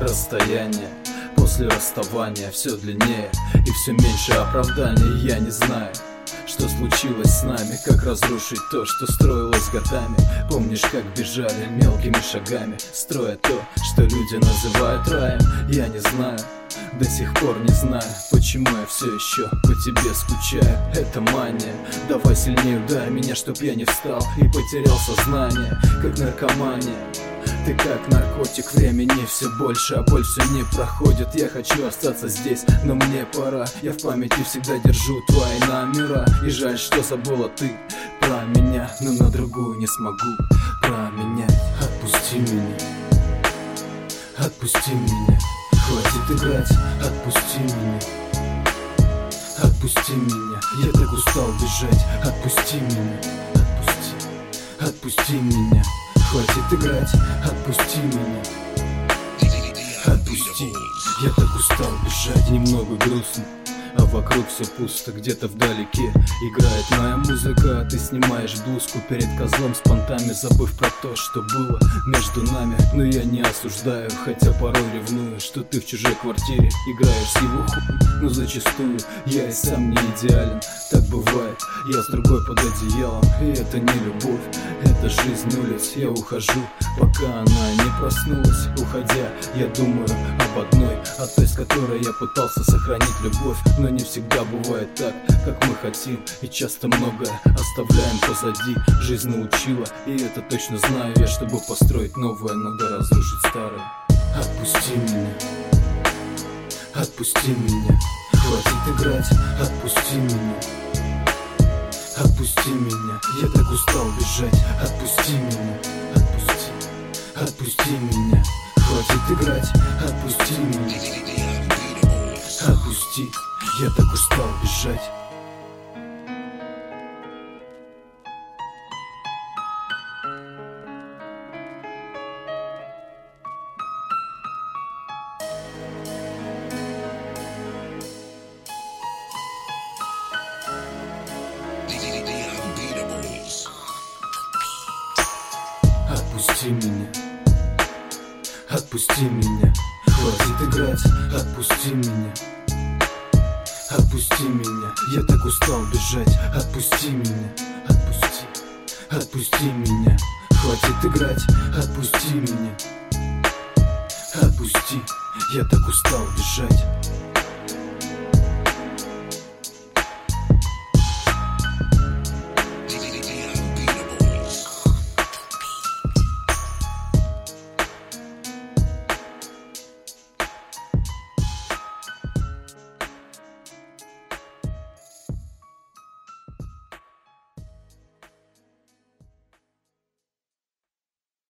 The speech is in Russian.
Расстояние после расставания все длиннее и все меньше оправданий. Я не знаю, что случилось с нами, как разрушить то, что строилось годами. Помнишь, как бежали мелкими шагами, строя то, что люди называют раем? Я не знаю, до сих пор не знаю, почему я все еще по тебе скучаю. Это мания, давай сильнее ударь меня, чтоб я не встал и потерял сознание, как наркомания. Ты как наркотик, времени все больше, а боль все не проходит. Я хочу остаться здесь, но мне пора. Я в памяти всегда держу твои номера. И жаль, что забыла ты про меня, но на другую не смогу променять. Отпусти меня, отпусти меня, хватит играть, отпусти меня, отпусти меня. Я так устал бежать, отпусти меня, отпусти меня. Хватит играть, отпусти меня, отпусти. Я так устал бежать, немного грустно, а вокруг все пусто. Где-то вдалеке играет моя музыка, а ты снимаешь блузку перед козлом с понтами, забыв про то, что было между нами. Но я не осуждаю, хотя порой ревную, что ты в чужой квартире играешь с его хуем. Но зачастую я и сам не идеален, так бывает, я с другой под одеялом. И это не любовь, это жизнь улиц. Я ухожу, пока она не проснулась. Уходя, я думаю об одной, о той, с которой я пытался сохранить любовь. Но не всегда бывает так, как мы хотим, и часто многое оставляем позади. Жизнь научила, и это точно знаю я, чтобы построить новое, надо разрушить старое. Отпусти меня, отпусти меня, хватит играть, отпусти меня, отпусти меня. Я так устал бежать, отпусти меня, отпусти меня. Хватит играть, отпусти меня, отпусти. Я так устал бежать. Отпусти меня, отпусти меня, хватит играть, отпусти меня, отпусти меня. Я так устал бежать, отпусти меня, отпусти меня. Хватит играть, отпусти меня, отпусти. Я так устал бежать.